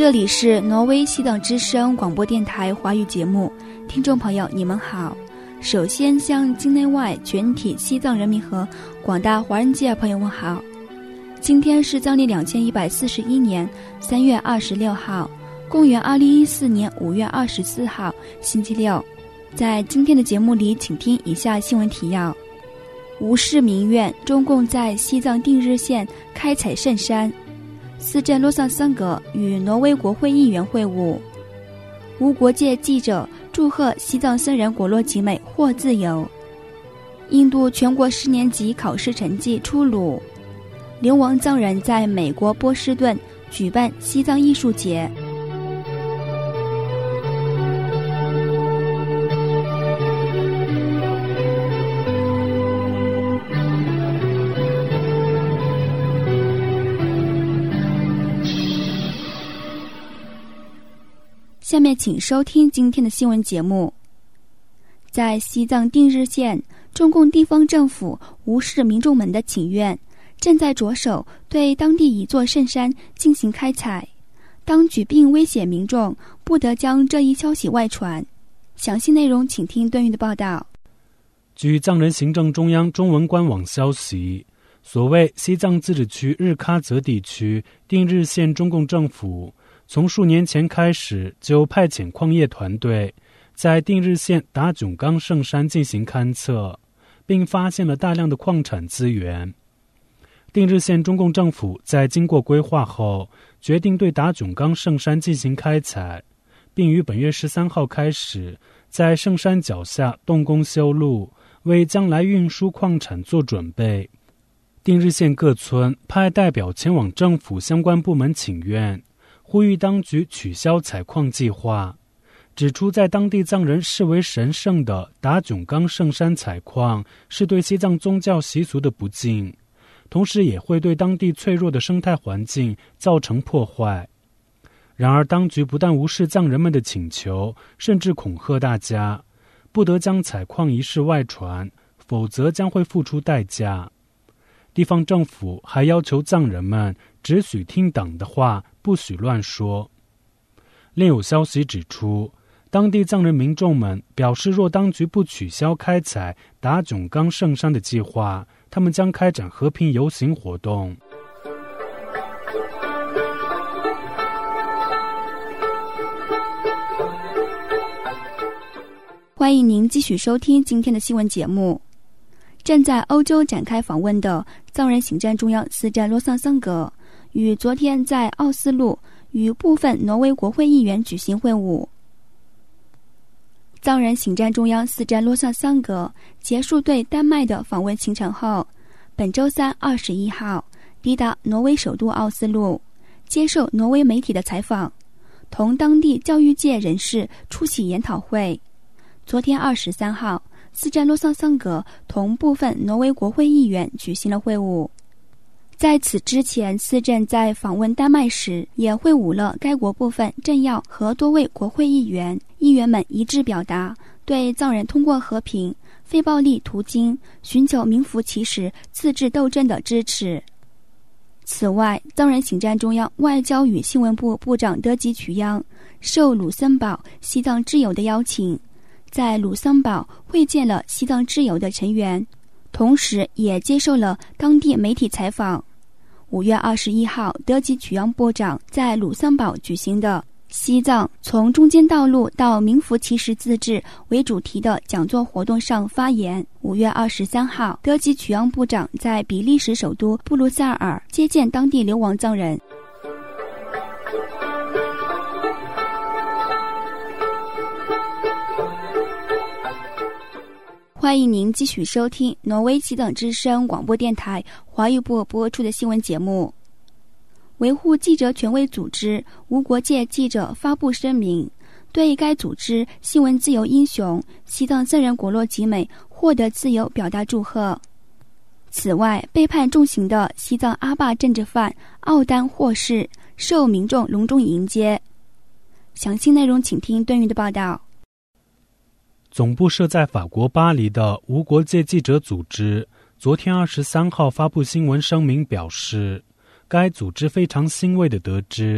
这里是挪威西藏之声广播电台华语节目，听众朋友你们好。首先向境内外全体西藏人民和广大华人界朋友问好。今天是藏历2141年3月26号，公元2014年5月24号，星期六。在今天的节目里，请听以下新闻提要。无事民愿，中共在西藏定日县开采圣山。斯镇洛桑桑格与挪威国会议员会晤。无国界记者祝贺西藏僧人果洛吉美获自由。印度全国10年级考试成绩出炉。流亡藏人在美国波士顿举办西藏艺术节。下面请收听今天的新闻节目。在西藏定日县，中共地方政府无视民众们的请愿，正在着手对当地一座圣山进行开采。当局并威胁民众不得将这一消息外传。详细内容请听段誉的报道。 据藏人行政中央中文官网消息，所谓西藏自治区日喀则地区定日县中共政府从数年前开始就派遣矿业团队在定日县达囧冈圣山进行勘测，并发现了大量的矿产资源。定日县中共政府在经过规划后，决定对达囧冈圣山进行开采，并于本月13号开始在圣山脚下动工修路，为将来运输矿产做准备。定日县各村派代表前往政府相关部门请愿，呼吁当局取消采矿计划，指出在当地藏人视为神圣的达囧冈圣山采矿是对西藏宗教习俗的不敬，同时也会对当地脆弱的生态环境造成破坏。然而当局不但无视藏人们的请求，甚至恐吓大家不得将采矿一事外传，否则将会付出代价。地方政府还要求藏人们只许听党的话，不许乱说。另有消息指出，当地藏人民众们表示，若当局不取消开采达囧冈圣山的计划，他们将开展和平游行活动。 欢迎您继续收听今天的新闻节目。正在欧洲展开访问的藏人行政中央司站洛桑桑格于昨天在奥斯陆与部分挪威国会议员举行会晤。藏人行政中央司站洛桑桑格结束对丹麦的访问行程后，本周三21号抵达挪威首都奥斯陆，接受挪威媒体的采访，同当地教育界人士出席研讨会。昨天23号，司站洛桑桑格同部分挪威国会议员举行了会晤。在此之前，司镇在访问丹麦时也会晤了该国部分政要和多位国会议员，议员们一致表达对藏人通过和平、非暴力途径寻求名副其实自治斗争的支持。此外，藏人行政中央外交与新闻部部长德吉曲央受卢森堡西藏之友的邀请，在卢森堡会见了西藏之友的成员，同时也接受了当地媒体采访。5月21号，德吉曲央部长在卢森堡举行的西藏从中间道路到名副其实自治为主题的讲座活动上发言。5月23号，德吉曲央部长在比利时首都布鲁塞尔接见当地流亡藏人。欢迎您继续收听挪威西藏之声广播电台华语部播出的新闻节目。维护记者权威组织无国界记者发布声明，对该组织新闻自由英雄西藏僧人果洛吉美获得自由表达祝贺。此外，被判重刑的西藏阿坝政治犯奥丹获释，受民众隆重迎接。详细内容请听段誉的报道。 总部设在法国巴黎的无国界记者组织昨天23号发布新闻声明表示，该组织非常欣慰地得知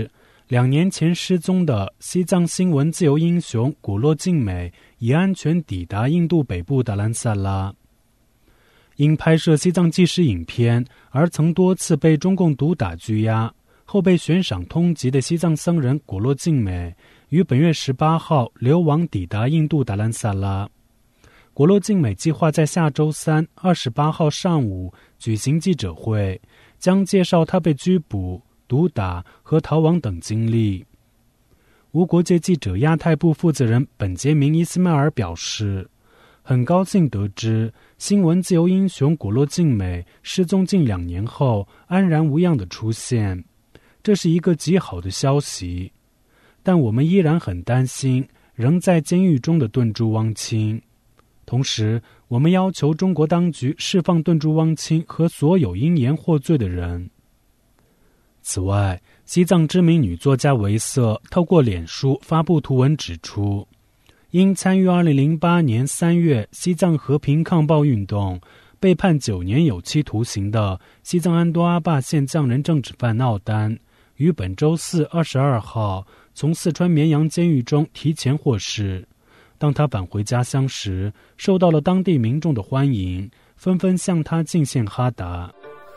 2年前失踪的西藏新闻自由英雄古洛静美已安全抵达印度北部达兰萨拉。因拍摄西藏纪实影片而曾多次被中共毒打拘押，后被悬赏通缉的西藏僧人古洛静美于本月18号流亡抵达印度达兰萨拉。古洛静美计划在下周3 28号上午举行记者会，将介绍他被拘捕、毒打和逃亡等经历。无国界记者亚太部负责人本杰明·伊斯迈尔表示，很高兴得知新闻自由英雄古洛静美失踪近2年后安然无恙的出现，这是一个极好的消息。但我们依然很担心仍在监狱中的顿珠汪清。同时，我们要求中国当局释放顿珠汪清和所有因言获罪的人。此外，西藏知名女作家维瑟透过脸书发布图文指出，因参与2008年3月西藏和平抗暴运动被判9年有期徒刑的西藏安多阿坝县藏人政治犯奥丹，于本周4 22号从四川绵阳监狱中提前获释。当他返回家乡时，受到了当地民众的欢迎，纷纷向他敬献哈达。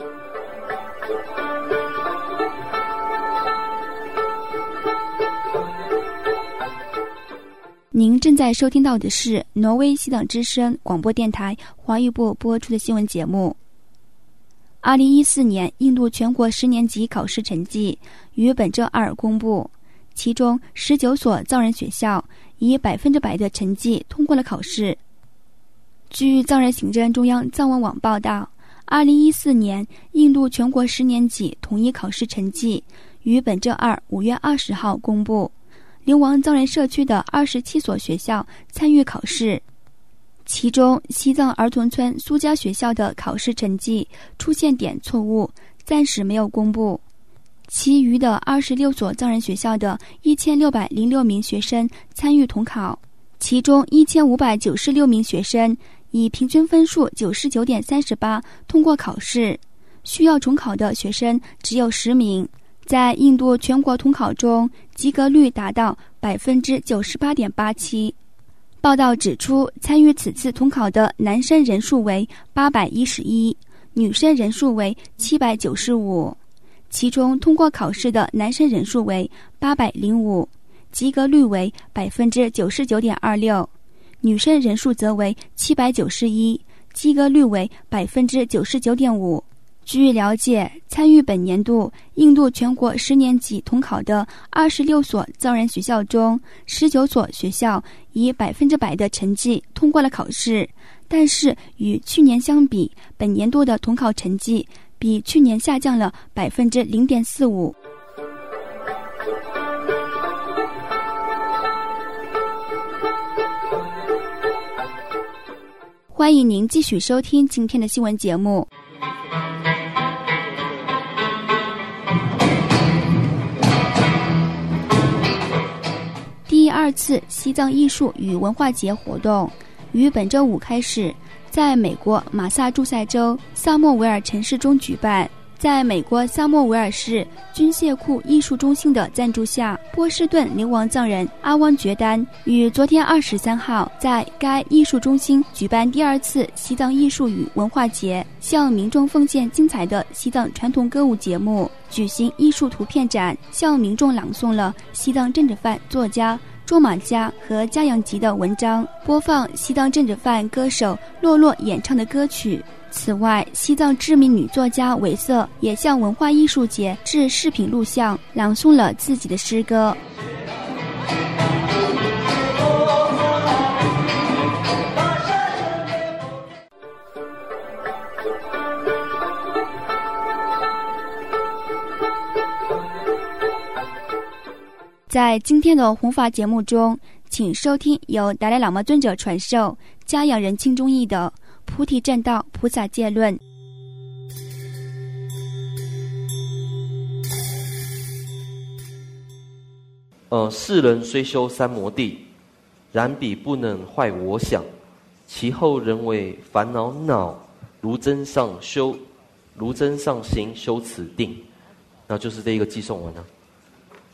您正在收听到的是挪威西藏之声广播电台华语部播出的新闻节目。2014年印度全国10年级考试成绩于本周2公布，其中19所藏人学校以100%的成绩通过了考试。据藏人行政中央藏文网报道，2014年印度全国10年级统一考试成绩于本周2 5月20号公布，流亡藏人社区的27所学校参与考试，其中西藏儿童村苏家学校的考试成绩出现点错误，暂时没有公布。其余的26所藏人学校的1606名学生参与统考，其中1596名学生以平均分数 99.38 通过考试，需要重考的学生只有10名。在印度全国统考中，及格率达到 98.87%。报道指出，参与此次统考的男生人数为811，女生人数为795。其中通过考试的男生人数为805，及格率为 99.26%， 女生人数则为791，及格率为 99.5%。据了解，参与本年度印度全国10年级统考的26所藏人学校中，19所学校以100%的成绩通过了考试，但是与去年相比，本年度的统考成绩比去年下降了 0.45%。欢迎您继续收听今天的新闻节目。第2次西藏艺术与文化节活动于本周5开始，在美国马萨诸塞州萨默维尔城市中举办。在美国萨默维尔市军械库艺术中心的赞助下，波士顿流亡藏人阿汪觉丹于昨天23号在该艺术中心举办第2次西藏艺术与文化节，向民众奉献精彩的西藏传统歌舞节目，举行艺术图片展，向民众朗诵了西藏政治犯作家卓玛加和加扬吉的文章，播放西藏政治犯歌手洛洛演唱的歌曲。此外，西藏知名女作家维瑟也向文化艺术节制视频录像，朗诵了自己的诗歌。在今天的弘法节目中，请收听由达赖喇嘛尊者传授嘉阳人亲中译的《菩提正道菩萨戒论》。 世人虽修三摩地，然彼不能坏我想，其后人为烦恼恼，如真上行修此定。那就是这一个寄颂文啊。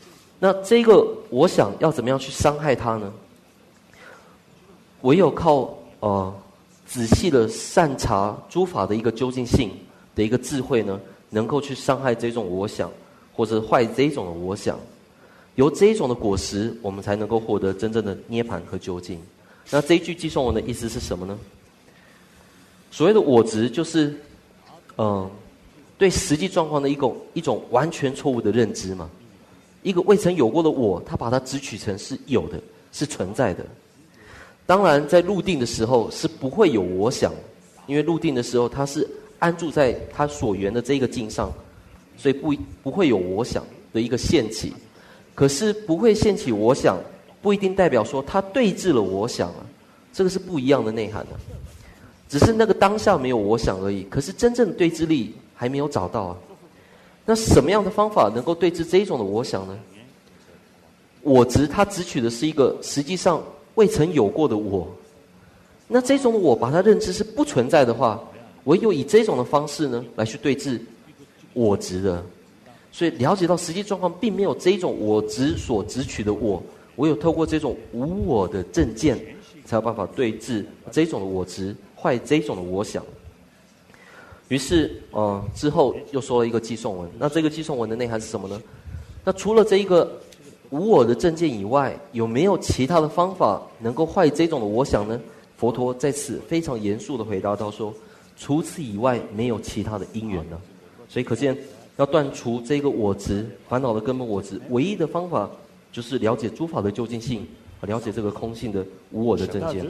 那这个我想要怎么样去伤害他呢？唯有靠仔细的善察诸法的一个究竟性的一个智慧呢，能够去伤害这种我想，或者坏这种的我想。由这一种的果实，我们才能够获得真正的涅槃和究竟。那这一句寄送文的意思是什么呢？所谓的我执，就是对实际状况的一种完全错误的认知嘛。一个未曾有过的我，他把它执取成是有的，是存在的。当然，在入定的时候是不会有我想，因为入定的时候他是安住在他所缘的这个境上，所以不会有我想的一个现起。可是不会现起我想，不一定代表说他对治了我想啊，这个是不一样的内涵啊。只是那个当下没有我想而已，可是真正的对治力还没有找到啊。那什么样的方法能够对治这一种的我想呢？我执它只取的是一个实际上未曾有过的我，那这种的我把它认知是不存在的话，唯有以这种的方式呢来去对治我执的。所以了解到实际状况并没有这一种我执所执取的我，唯有透过这种无我的正见，才有办法对治这种的我执，坏这种的我想。于是之后又说了一个寄送文。那这个寄送文的内涵是什么呢？那除了这一个无我的正见以外，有没有其他的方法能够坏这种的我想呢？佛陀在此非常严肃的回答到说，除此以外没有其他的因缘了。所以可见要断除这个我执烦恼的根本我执，唯一的方法就是了解诸法的究竟性，了解这个空性的无我的正见。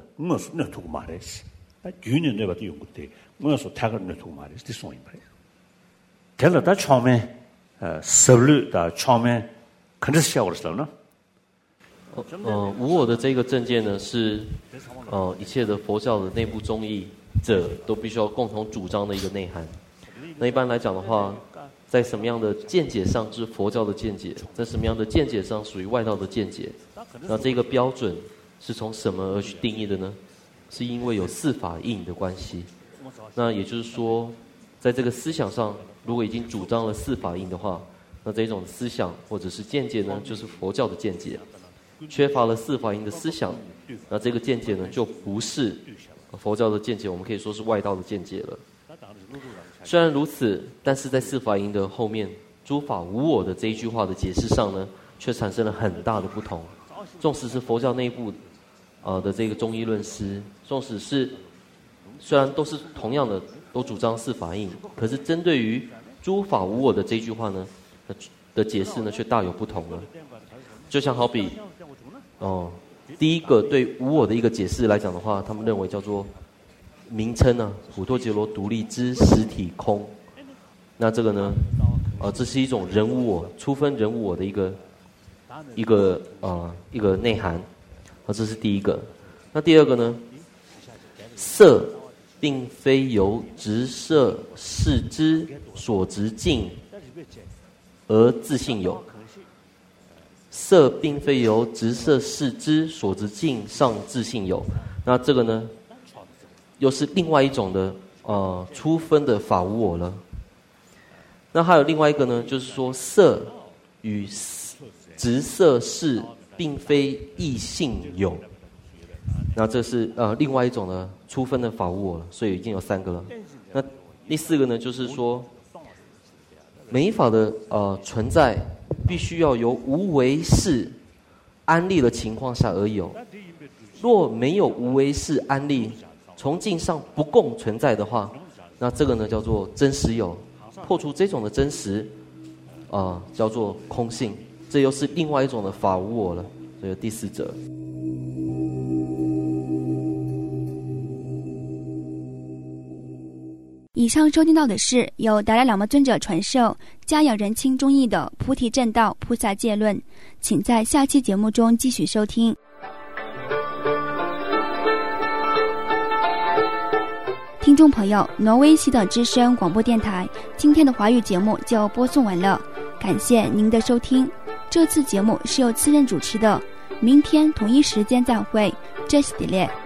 无我的这个正见呢，是一切的佛教的内部宗义者都必须要共同主张的一个内涵。那一般来讲的话，在什么样的见解上是佛教的见解，在什么样的见解上属于外道的见解，那这个标准是从什么而去定义的呢？是因为有四法印的关系。那也就是说，在这个思想上，如果已经主张了四法印的话，那这种思想或者是见解呢，就是佛教的见解。缺乏了四法印的思想，那这个见解呢，就不是佛教的见解，我们可以说是外道的见解了。虽然如此，但是在四法印的后面，诸法无我的这一句话的解释上呢，却产生了很大的不同。纵使是佛教内部的这个中医论师，纵使是虽然都是同样的，都主张四法印，可是针对于诸法无我的这一句话呢的解释呢，却大有不同了。就像好比第一个对无我的一个解释来讲的话，他们认为叫做名称呢，普陀羯罗独立之实体空。那这个呢，这是一种人无我，初分人无我的一个内涵。这是第一个。那第二个呢，色并非由执色视之所执境而自性有。色并非由执色视之所执境上自性有。那这个呢，又是另外一种的初分的法无我了。那还有另外一个呢，就是说色与执色视并非异性有。那这是另外一种的初分的法无我了，所以已经有三个了。那第四个呢，就是说每一法的存在必须要由无为识安立的情况下而有。若没有无为识安立，从境上不共存在的话，那这个呢叫做真实有。破除这种的真实叫做空性，这又是另外一种的法无我了。所以第四者。 以上收听到的是由达赖喇嘛尊者传授嘉养人亲中译的《菩提正道菩萨戒论》，请在下期节目中继续收听。听众朋友，挪威西等之声广播电台今天的华语节目就播送完了，感谢您的收听。这次节目是由次任主持的，明天同一时间再会，这是迪列。